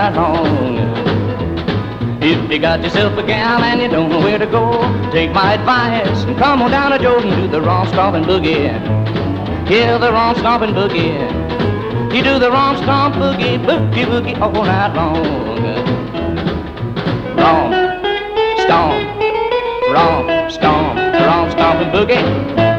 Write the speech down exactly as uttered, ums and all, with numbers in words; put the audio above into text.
night long. If you got yourself a gal and you don't know where to go, take my advice and come on down to Jordan, do the wrong stomping boogie. Yeah, the wrong stomping boogie. You do the wrong stomp boogie, boogie, boogie all night long. Wrong, stomp, wrong, stomp, wrong stomping boogie.